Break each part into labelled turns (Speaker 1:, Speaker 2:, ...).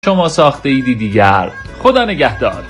Speaker 1: شما ساخته ایدی دیگر. خدا نگهدار.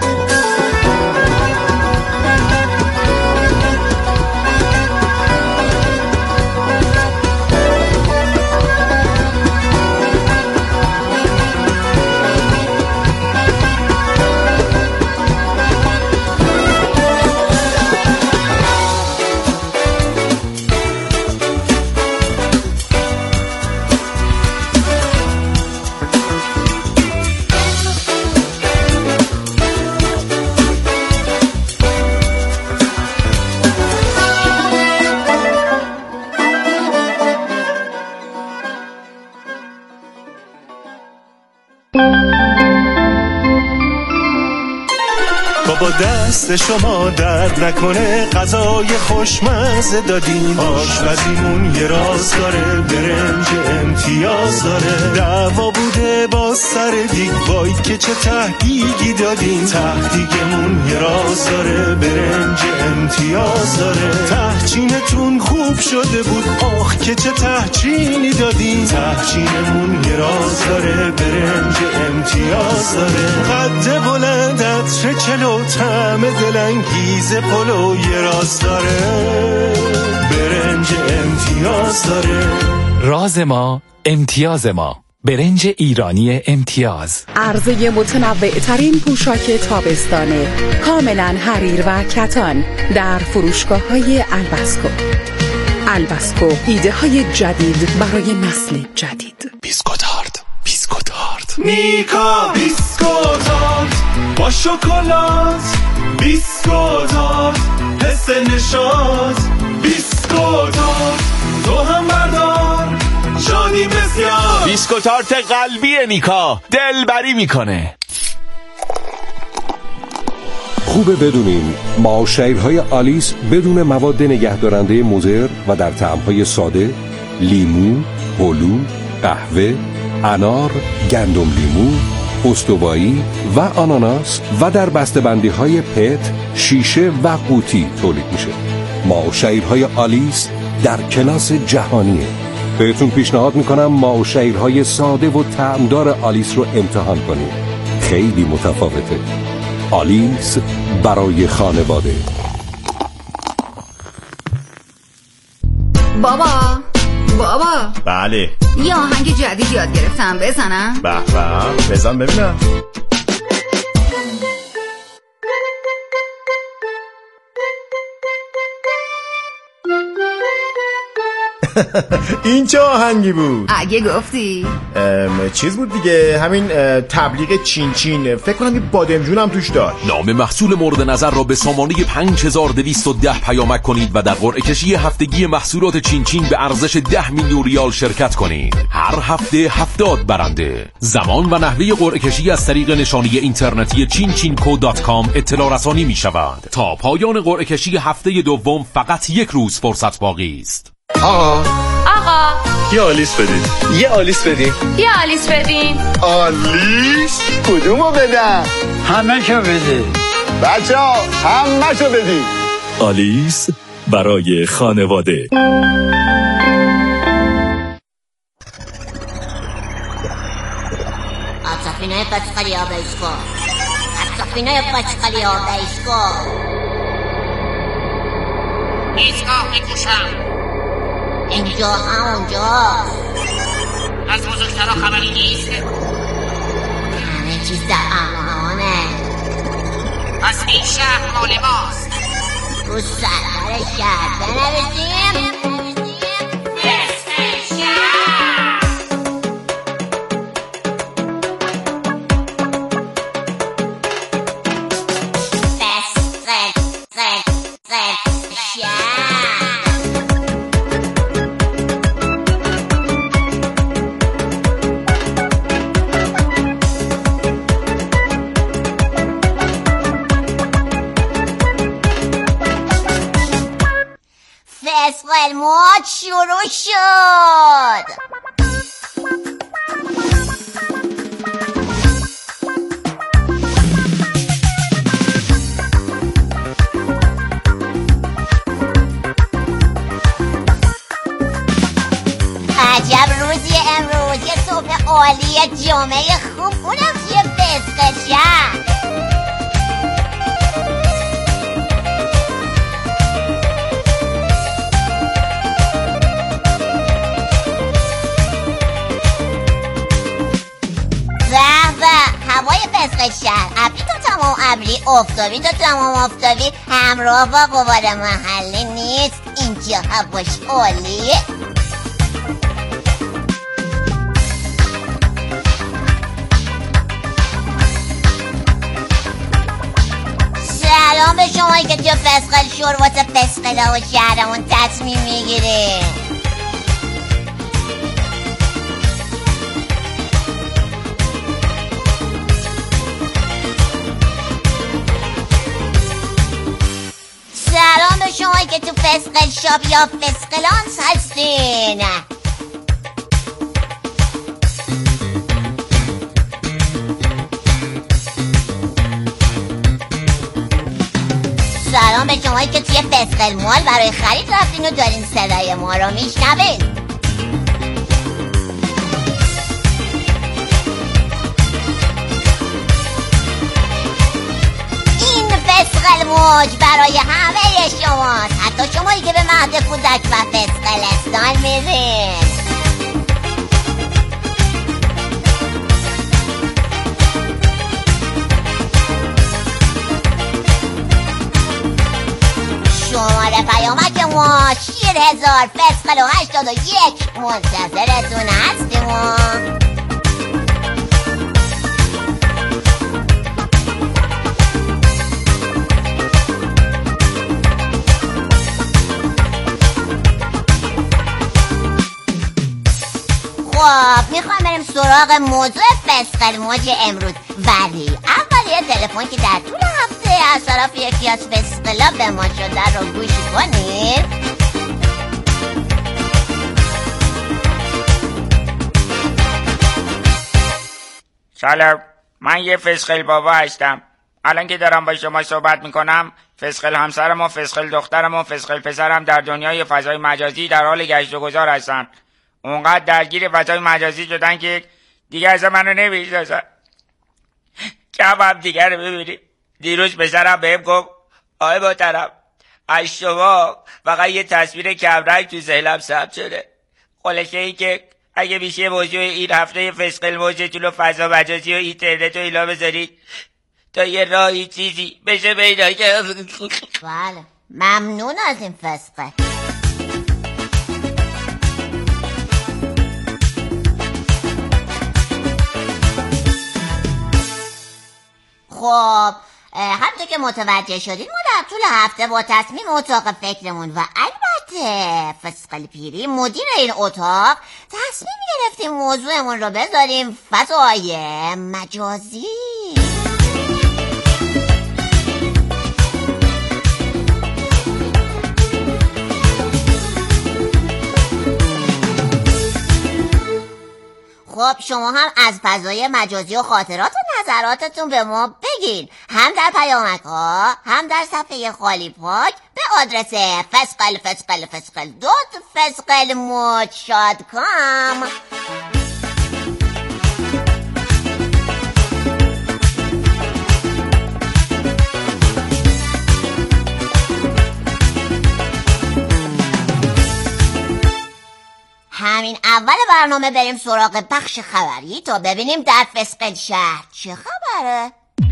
Speaker 2: با دست شما درد نکنه غذای خوشمزه دادین، آشپزیمون یه راز داره، برنج امتیاز داره، دعوا بوده با سر دیگ، وای که چه تهدیگی دادین، تهدیگمون یه راز داره، برنج امتیاز داره، تهچینتون خوب شده بود، آخ که چه تهچینی دادین، تهچینمون یه راز داره، برنج امتیاز داره، قد بلند عطر چلو، طعم دلانگیز پلو یه راز داره، برنج امتیاز داره.
Speaker 3: راز ما امتیاز ما، برنج ایرانی امتیاز.
Speaker 4: عرضه متنوع ترین پوشاک تابستانه کاملا حریر و کتان در فروشگاه های البسکو. البسکو، ایده های جدید برای نسل جدید.
Speaker 3: بیسکوتارد، بیسکوتارد،
Speaker 2: میکا بیسکوتارد با شکلات، بیسکوتارد حس نشاط، بیسکوتارد تو هم بردار شادی بسیار.
Speaker 5: بیسکوتارت قلبی نیکا دلبری میکنه.
Speaker 6: خوبه بدونین معاشرهای آلیس بدون مواد نگهدارنده مضر و در طعم‌های ساده، لیمو، هلو، قهوه، انار، گندم لیمو، استوایی و آناناس و در بسته‌بندی‌های پت، شیشه و قوطی تولید میشه. معاشرهای آلیس در کلاس جهانیه. بهتون پیشنهاد میکنم معاشرهای ساده و طعمدار آلیس رو امتحان کنید. خیلی متفاوته. آلیس برای خانواده.
Speaker 7: بابا
Speaker 5: بله،
Speaker 7: یه آهنگ جدید یاد گرفتم، بزنم؟
Speaker 5: به به، بزن ببینم. این چه آهنگی بود؟
Speaker 7: اگه گفتی
Speaker 5: چیز بود دیگه، همین تبلیغ چین چین، فکر کنم یه بادمجون هم توش داشت.
Speaker 8: نام محصول مورد نظر را به سامانه 5210 پیامک کنید و در قرعه کشی هفتگی محصولات چین چین به ارزش 10 میلیون ریال شرکت کنید. هر هفته 70 برنده. زمان و نحوه قرعه کشی از طریق نشانی اینترنتی chinchinco.com اطلاع رسانی می شود. تا پایان قرعه کشی هفته دوم فقط یک روز فرصت باقی است.
Speaker 9: آقا
Speaker 2: یه آلیس بدین.
Speaker 9: یه آلیس بدین.
Speaker 7: یه آلیس بدین.
Speaker 9: آلیس؟ کدومو بدم؟
Speaker 10: همه شو بدین
Speaker 9: بچه ها، همه شو بدین.
Speaker 11: آلیس برای خانواده.
Speaker 12: Atsafina paskali abaisko. Atsafina paskali abaisko.
Speaker 13: ایستگاه میکوشم.
Speaker 12: اینجا همونجا.
Speaker 13: از بزرگترها خبری نیست.
Speaker 12: همه چیز در امانه.
Speaker 13: پس این شهر مال ماست.
Speaker 12: رو سرور شهر بنویسیم. فصل ماد شروع شد. عجب روزی امروز، یه صبح عالی، جمعه خوب. اونم توی فسق شهر. هوای فسق شهر، ابری تا تمام ابری، آفتابی تا تمام آفتابی، همراه با غبار محله نیست. اینجا هواش عالیه. سلام به شمایی که تو فسقل شور واسه فسقلا و شهرمون تصمیم میگیره. سلام به شمایی که تو فسقل شاپ یا فسقلانس هستین. سلام به شمایی که توی فسقل مال برای خرید رفتین و دارین صدای ما رو میشنوین. فسقل موج برای همه شماست، حتی شمایی که به مهد کودک و فسقلستان میرین. شماره پیامک ما 6000 فسقل و 81 منتظرتون هستیم. خب میخوام بریم سراغ موضوع فسقل موج امروز، ولی اول یه تلفن که در طول هفته از طرف یکی از فسقلا به ما شده رو گوش کنید.
Speaker 10: سلام، من یه فسقل بابا هستم. الان که دارم با شما صحبت میکنم، فسقل همسرم و فسقل دخترم و فسقل پسرم در دنیای فضای مجازی در حال گشت و گذار هستن. اونقدر درگیر فضای مجازی شدن که دیگه از منو نمیشناسن. کم هم دیگه رو ببینیم. دیروز پسرم بهم گفت آقای محترم، از شما فقط یه تصویر کمرنگ تو ذهنم ثبت شده. خلاصه این که اگه میشه موضوع این هفته فسقل موجتون رو فضا مجازی و اینترنت و اینا بذارید تا یه راهی چیزی بشه پیدا کرد.
Speaker 12: بله، ممنون از این فسقل. خب همونطور که متوجه شدید ما در طول هفته با تصمیم اتاق فکرمون و البته فسقل پیری مدیر این اتاق تصمیم گرفتیم موضوعمون رو بذاریم فضای مجازی. خب شما هم از فضای مجازی و خاطرات و نظراتتون به ما بگین، هم در پیامک ها هم در صفحه خالی پاک به آدرس فسقل.com. همین اول برنامه بریم سراغ بخش خبری تا ببینیم در فسقل شهر چه خبره.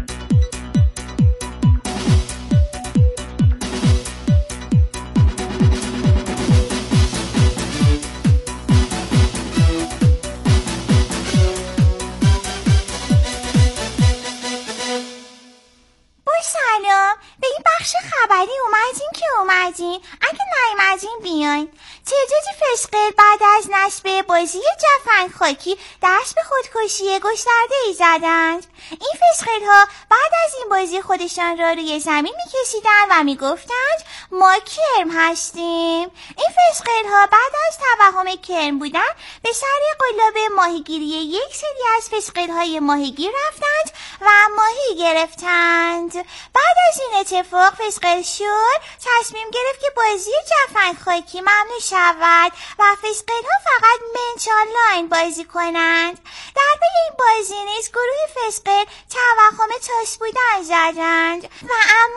Speaker 14: سلام، به این بخش خبری اومدین اگه نیومدین بیاین. تعدادی فسقل بعد از نصب بازی جفنگ خاکی دست به خودکشی گسترده‌ای زدند. این فسقل ها بعد از این بازی خودشان را روی زمین میکشیدند و میگفتند ما کرم هستیم. این فسقل ها بعد از توهم کرم بودن به سر قلاب ماهیگیری یک سری از فسقل های ماهیگیر رفتند و ماهی گرفتند. بعد از این اتفاق فسقل شور تصمیم گرفت که بازی جفن خاکی ممنوع شود و فسقل ها فقط منچ آنلاین بازی کنند. در پی این بازی نیز گروه فسقل توهم تاس بودن زدند و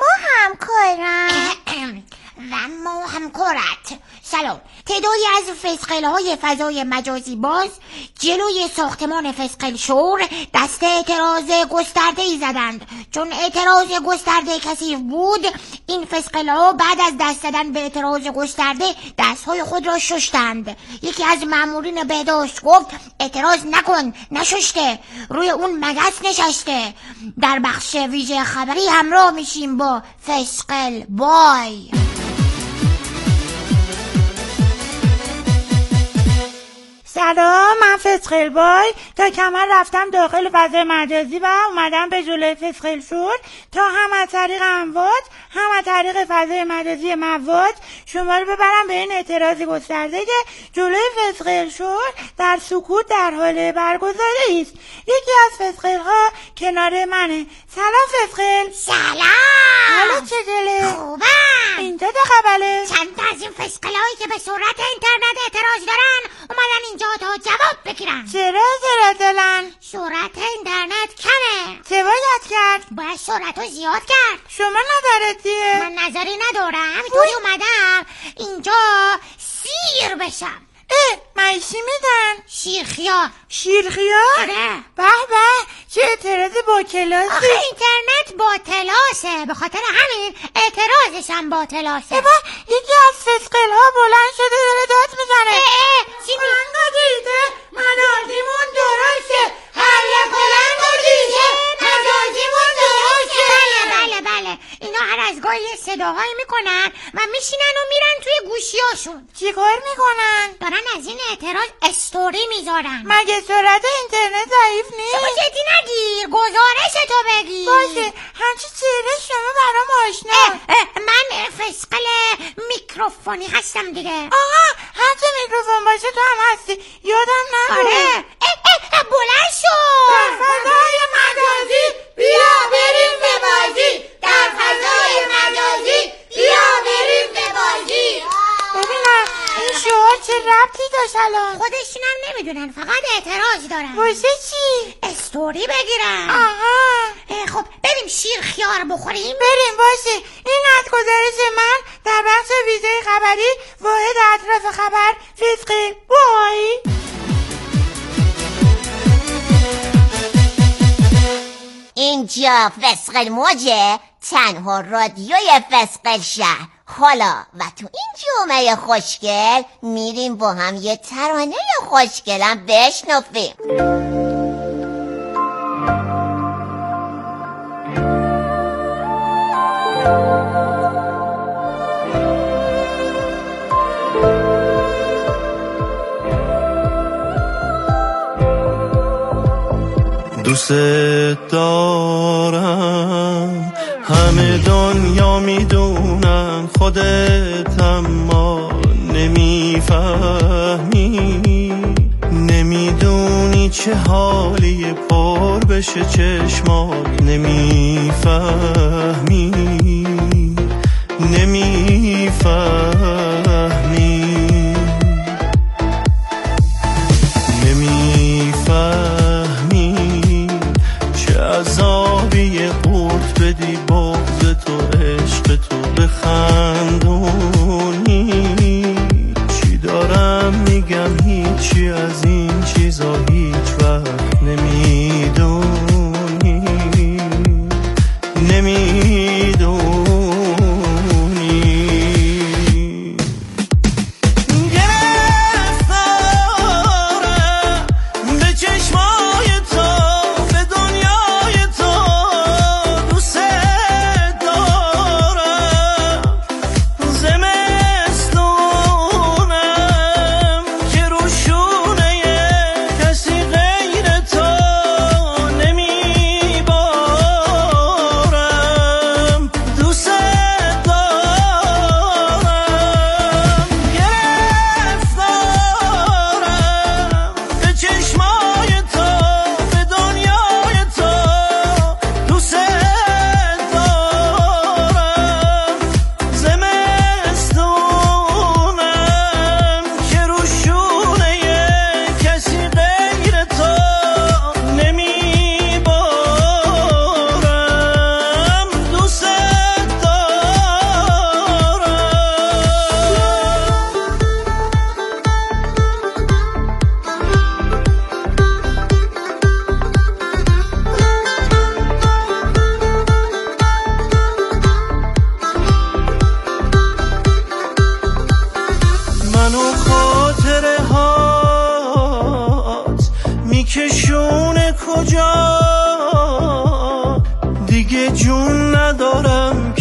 Speaker 14: اما همکارت.
Speaker 12: سلام. تعدادی از فسقل‌های فضای مجازی باز جلوی ساختمان فسقل شور دست اعتراض گسترده‌ای زدند. چون اعتراض گسترده کثیف بود، این فسقل‌ها بعد از دست زدن به اعتراض گسترده دست‌های خود را شستند. یکی از مامورین بهداشت گفت اعتراض نکن، نشسته، روی اون مگس نشسته. در بخش ویژه خبری همراه میشیم با فسقل بای.
Speaker 15: سلام، من فسقل بای تا کمر رفتم داخل فضای مجازی و اومدم به جلوی فسقل شور تا هم از طریق امواج هم از طریق فضای مجازی مواد شما رو ببرم به این اعتراض گسترده که جلوی فسقل شور در سکوت در حال برگزاری است. یکی از فسقل ها کنار منه. سلام فسقل.
Speaker 12: سلام.
Speaker 15: حالا چطوره؟
Speaker 12: خوبم.
Speaker 15: اینجا چه خبره؟
Speaker 12: چند تا از این فسقل هایی که به سرعت اینترنت اعتراض دارن اومدن اینجا تا جواب بگیرن.
Speaker 15: چرا اعتراض دارن؟
Speaker 12: سرعت اینترنت کمه.
Speaker 15: چه باید کرد؟
Speaker 12: باید سرعت رو زیاد کرد.
Speaker 15: شما نظرت چیه؟
Speaker 12: من نظری ندارم، همینطوری اومدم اینجا سیر بشم.
Speaker 15: چی میدن؟
Speaker 12: شیرخیار.
Speaker 15: شیرخیار؟
Speaker 12: آره.
Speaker 15: به چه اعتراض با کلاسی.
Speaker 12: آخه اینترنت با کلاسه، به خاطر همین اعتراضش هم با کلاسه.
Speaker 15: یکی از فسقل ها بلند شده داره داد میزنه.
Speaker 12: چی
Speaker 15: منگا دیده منازیمون درسته، هر بلند و دیده مجازیمون درسته.
Speaker 12: بله اینا هر از گاهی صداهایی میکنن و میشینن و میرن توی گوشیاشون.
Speaker 15: چی کار میکنن؟
Speaker 12: دارن از این اعتراض استوری میذارن.
Speaker 15: مگه سرعت اینترنت ضعیف نیست؟
Speaker 12: شما جدی نگیر، گزارشتو بگیر.
Speaker 15: باشه، همچی چهره شما برام آشنا.
Speaker 12: من فسقل میکروفونی هستم دیگه.
Speaker 15: آها، هرچه میکروفون باشه تو هم هستی، یادم نبود.
Speaker 12: آره. بلند شو.
Speaker 15: در فضای مجازی بیا بریم به بازی. در فضای مجازی بیا بریم به بازی. ببینم این شعار چه ربطی داشت الان؟
Speaker 12: خودشونم نمیدونن، فقط اعتراض دارن.
Speaker 15: واسه چی؟
Speaker 12: استوری بگیرن.
Speaker 15: آها.
Speaker 12: خب بریم شیر خیار بخوریم.
Speaker 15: بریم باشه. این از گزارش من در بخش ویژه خبری واحد اطراف خبر فسقل بای.
Speaker 12: اینجا فسقل موجه، تنها رادیوی فسقل شهر. حالا و تو این جمعه خوشگل میریم با هم یه ترانه خوشگلم بشنویم.
Speaker 2: دوست دارم، همه دنیا میدونن، خودت اما نمیفهمی، نمیدونی چه حالی پر بشه چشمات، نمیفهمی چه عذابی قورت بدی بغض تو عشق تو بخندونی. چی دارم میگم هیچی از این چیزا هیچ وقت نمیدونی.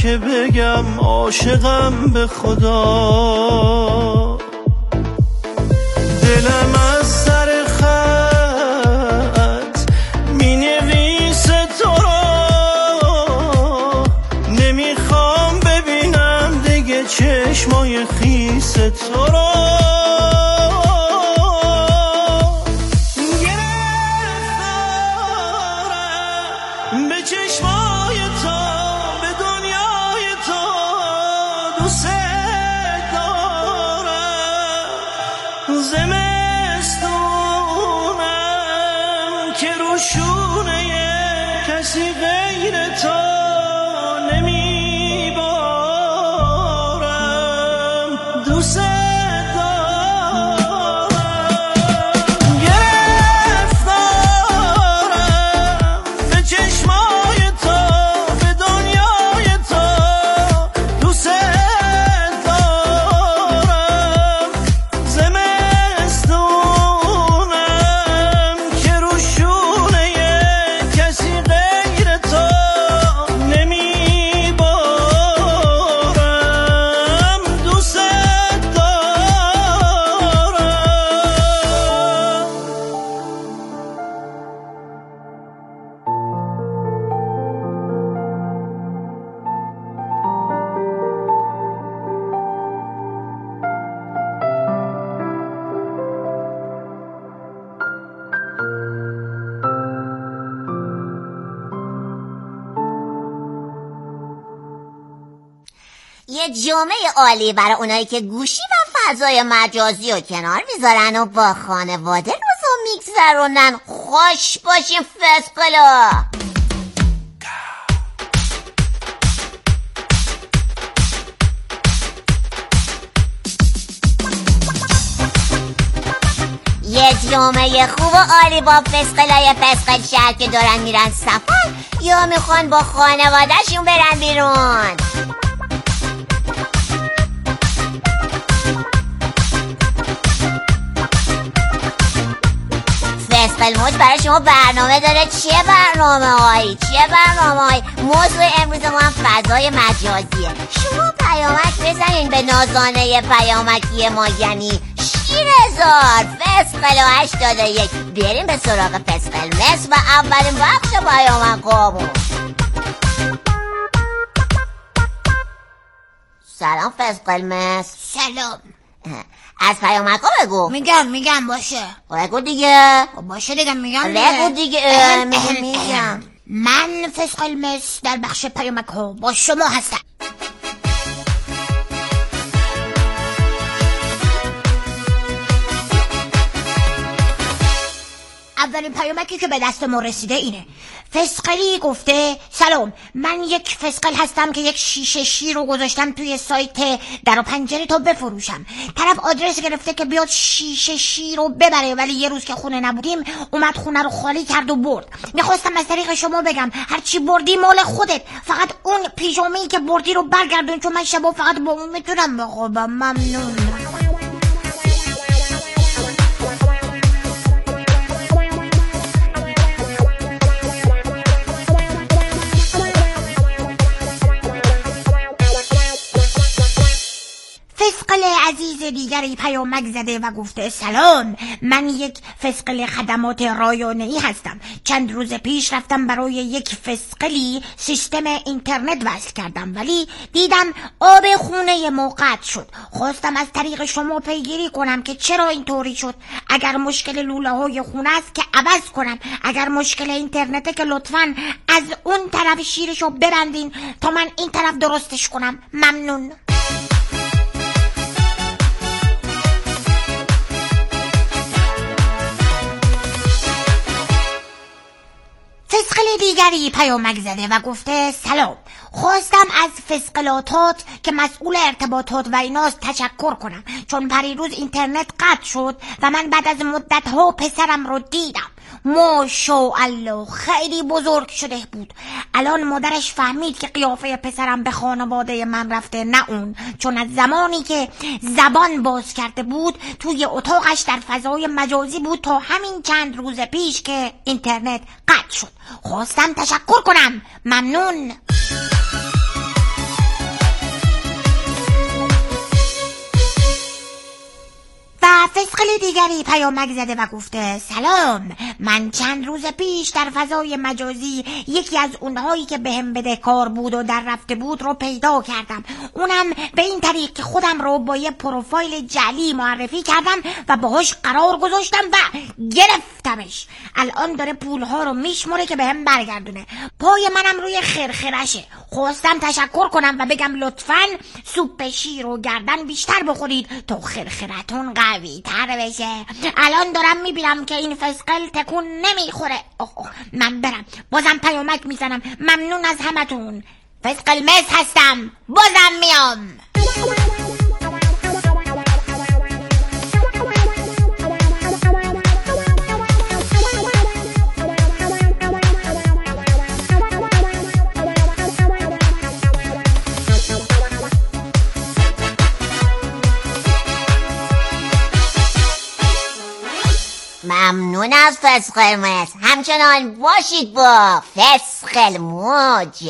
Speaker 2: که بگم عاشقم به خدا. دلم از سر خط می نویسه تو را، نمیخوام ببینم دیگه چشمای خیس تو را. گرفتارم به چشمای تو، به دنیای تو، دوست دارم. زمستونم که رو شونه کسی غیر تو نمیبارم، دوست دارم. گرفتارم به چشمای تو، به دنیای تو، دوست دارم. زمستونم که رو شونه کسی غیر تو نمیبارم، دوست دارم.
Speaker 12: یه جمعه عالی برای اونایی که گوشی و فضای مجازی رو کنار میذارن و با خانواده روزو میگذرونن. خوش باشین فسقلا. یه جمعه خوب و عالی با فسقلای فسقل شهر که دارن میرن سفر یا میخوان با خانوادهشون برن بیرون. فسقل موج برای شما برنامه داره. چه برنامه‌هایی؟ موضوع امروز ما هم فضای مجازیه. شما پیامک بزنین به نازانه پیامکی ما، یعنی شیرهزار فسقل و 81. بریم به سراغ فسقل مس و اولین بخش پیامکامون. سلام فسقل مس.
Speaker 14: سلام.
Speaker 12: از پیامکا بگو.
Speaker 14: میگم باشه.
Speaker 12: بگو دیگه.
Speaker 14: باشه دیگه میگم.
Speaker 12: بگو دیگه. میگم.
Speaker 14: من فسقل مس در بخش پیامکا با شما هستم. اولین پیامکی که به دست ما رسیده اینه. فسقلی گفته سلام، من یک فسقل هستم که یک شیشه شیر رو گذاشتم توی سایت در و پنجره تا بفروشم. طرف آدرس گرفته که بیاد شیشه شیر رو ببره، ولی یه روز که خونه نبودیم اومد خونه رو خالی کرد و برد. میخواستم از طریق شما بگم هرچی بردی مال خودت، فقط اون پیژامه‌ای که بردی رو برگردون، چون من شبا فقط با اون میتونم بخوابم. ممنون. فسقل عزیز دیگری پیامک زده و گفته سلام، من یک فسقل خدمات رایانه‌ای هستم. چند روز پیش رفتم برای یک فسقلی سیستم اینترنت وصل کردم، ولی دیدم آب خونه ما قطع شد. خواستم از طریق شما پیگیری کنم که چرا اینطوری شد. اگر مشکل لوله های خونه است که عوض کنم، اگر مشکل اینترنته که لطفاً از اون طرف شیرشو ببندین تا من این طرف درستش کنم. ممنون. فسقل دیگری پیامک زده و گفته سلام، خواستم از فسقلاتات که مسئول ارتباطات و ایناست تشکر کنم، چون پریروز اینترنت قطع شد و من بعد از مدت ها پسرم رو دیدم. ماشاءالله خیلی بزرگ شده بود. الان مادرش فهمید که قیافه پسرم به خانواده من رفته، نه اون، چون از زمانی که زبان باز کرده بود توی اتاقش در فضای مجازی بود تا همین چند روز پیش که اینترنت قطع شد. خواستم تشکر کنم. ممنون.
Speaker 12: فسقل دیگری پیامک زده و گفته سلام، من چند روز پیش در فضای مجازی یکی از اونهایی که بهم بدهکار بود و در رفته بود رو پیدا کردم، اونم به این طریق که خودم رو با یه پروفایل جعلی معرفی کردم و باهاش قرار گذاشتم و گرفتمش. الان داره پولها رو میشمره که بهم برگردونه. پای منم روی خرخرشه. خواستم تشکر کنم و بگم لطفاً سوپ شیر و گردن بیشتر بخورید تا خرخرتون قوی تر بشه. الان دارم میبینم که این فسقل تکون نمیخوره. من برم، بازم پیامک میزنم. ممنون از همتون. فسقل مس هستم، بازم میام. ممنون از فسقل مس. همچنان باشید با فسقل موج.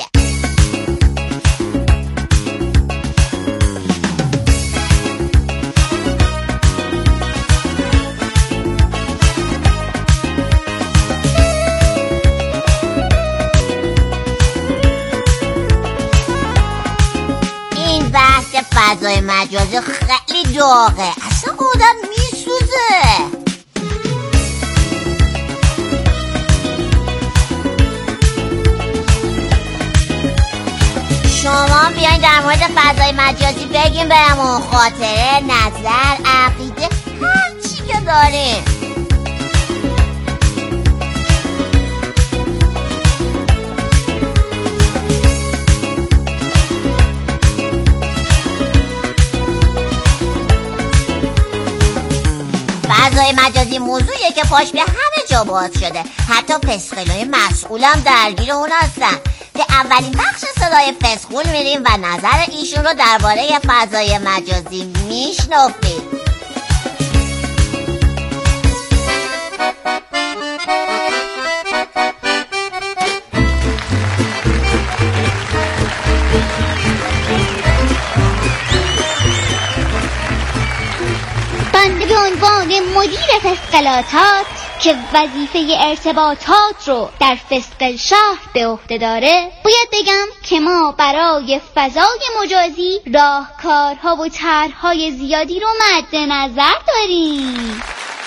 Speaker 12: این بحث فضای مجازی خیلی داغه، اصلا آدم میسوزه. شما بیاین در مورد فضای مجازی بگیم بهمون، خاطره، نظر، عقیده، هر چی که داریم. فضای مجازی موضوعیه که پاش به همه جا باز شده. حتی فسقلای مسئولم درگیر اون هستن. به اولین بخش صدای فسقول میریم و نظر ایشون رو درباره فضای مجازی میشنویم.
Speaker 16: بنده به عنوان مدیر فسقلاتات که وظیفه ارتباطات رو در فسقل شهر به عهده داره، باید بگم که ما برای فضای مجازی راهکارها و طرح‌های زیادی رو مد نظر داریم.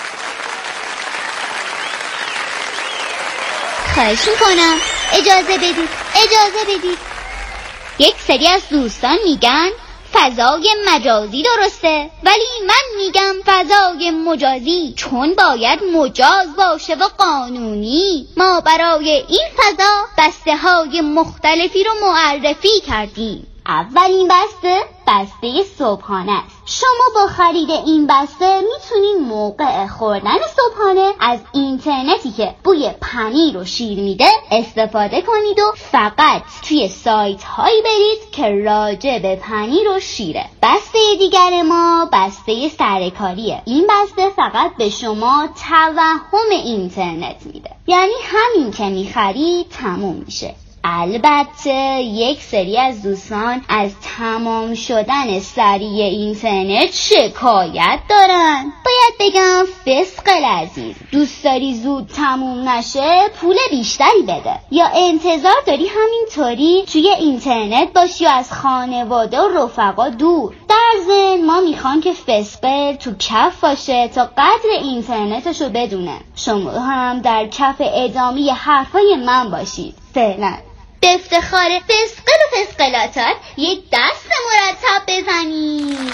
Speaker 16: خواهش میکنم اجازه بدید. یک سری از دوستان میگن فضای مجازی درسته، ولی من میگم فضای مجازی، چون باید مجاز باشه و قانونی. ما برای این فضا بسته های مختلفی رو معرفی کردیم. اولین بسته صبحانه است. شما با خرید این بسته میتونین موقع خوردن صبحانه از اینترنتی که بوی پنیر و شیر میده استفاده کنید و فقط توی سایت هایی برید که راجع به پنیر و شیره. بسته دیگر ما بسته سرکاریه. این بسته فقط به شما توهم اینترنت میده، یعنی همین که میخرید تموم میشه. البته یک سری از دوستان از تمام شدن سریع اینترنت شکایت دارن. باید بگم فسقل عزیز، دوست داری زود تموم نشه پول بیشتری بده، یا انتظار داری همینطوری توی اینترنت باشی و از خانواده و رفقا دور. در ضمن ما میخوان که فسقل تو کف باشه تا قدر اینترنتشو بدونه. شما هم در کف ادامه حرفای من باشید. فعلا به افتخار فسقل و فسقلاتات یک دست مرتب بزنید.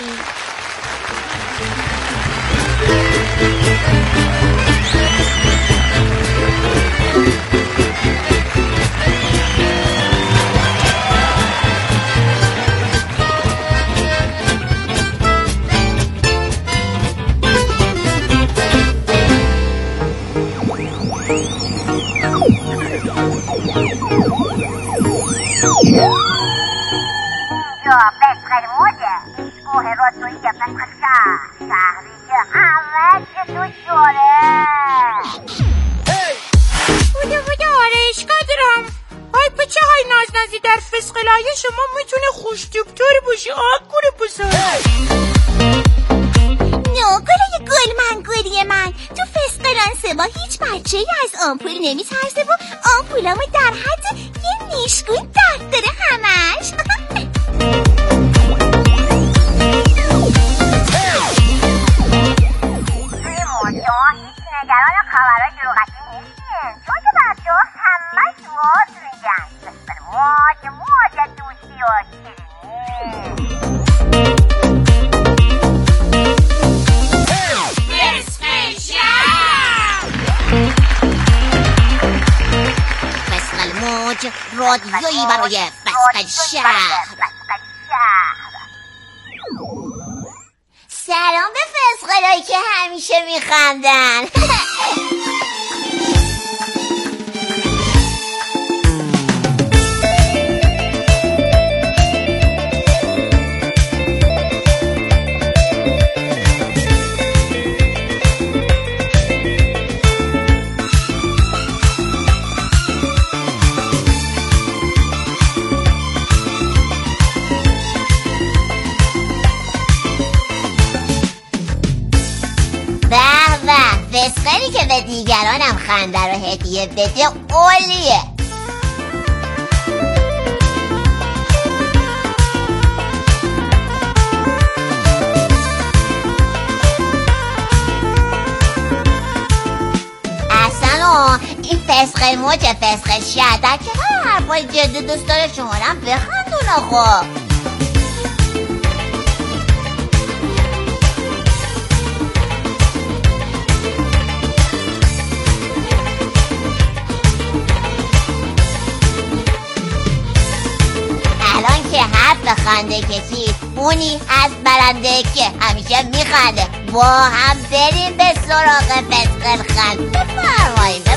Speaker 12: اینجا فسقل موجه، ایستگاه رادیویی فسقل شهری که همه چه تو شوره.
Speaker 15: بوده آرایشگاه دارم. های بچه های نازنازی در فسقلای شما میتونه خوشتیبتر باشی. آگوره بسار
Speaker 12: نگله گل
Speaker 14: فرانسه ما هیچ بچه‌ای از آمپول نمیترسه و آمپولامو در حد یه نیشگون درد داره همش.
Speaker 12: نگران خبرهای دروغکی نیستیم، چون که بچه ها همه شواد میگن موج دوستی و فسقل موج رادیویی برای فسقل شهر. سلام به فسقلایی که همیشه میخندن. فسقلی که به دیگرانم خنده رو هدیه بده اولیه. اصلا این فسقل موج فسقل شهر در کنار حرفای جدی دوست داره شما رو هم بخندون آخو. حرف خنده کسی اونی از برنده که همیشه میخنده. با هم بریم به سراغ فسقل خند. بفرمایید.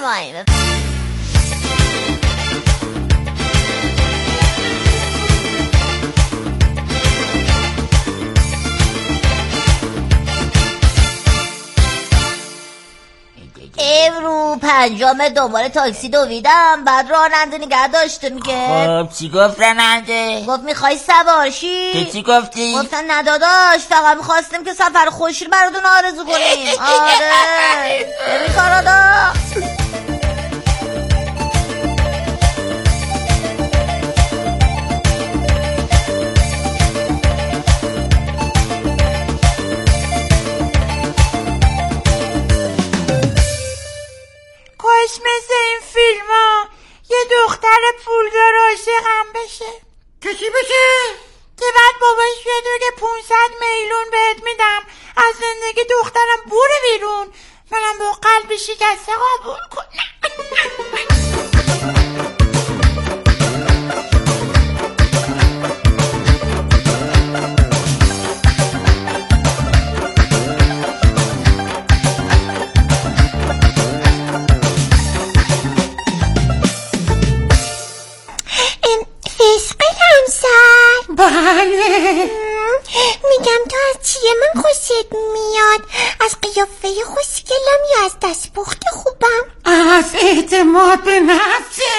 Speaker 12: امرو 5 دوباره تاکسی دویدم، بعد راننده نگه داشته میگه
Speaker 10: خب چی گفت راننده؟
Speaker 12: گفت میخوای سوار شی؟
Speaker 10: تو چی گفتی؟
Speaker 12: گفتن نداداش، فقط میخواستیم که سفر خوشی براتون آرزو کنیم. آره ببین کارادا.
Speaker 15: کاش مثل این فیلم ها یه دختر پولدار عاشقم بشه.
Speaker 5: که چی بشه؟
Speaker 15: که بعد باباش بدونه 500 میلیون بهت میدم از زندگی دخترم بره بیرون، منم با قلب شکسته قبول کنم.
Speaker 14: بله میگم تو از چیه من خوشت میاد؟ از قیافه خوشگلم یا از دستپخت خوبم؟
Speaker 15: از اعتماد به نفسه.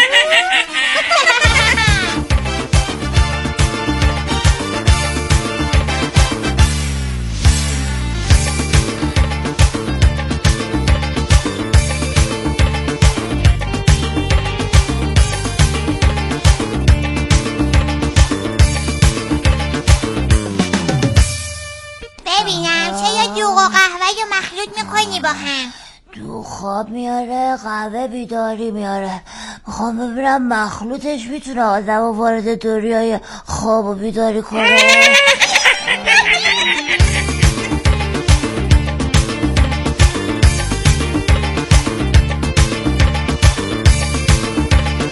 Speaker 14: میکنی با هم؟
Speaker 12: تو خواب میاره، قهوه بیداری میاره. میخوام ببینم مخلوطش میتونه آدم وارد دنیای خواب و بیداری کنه.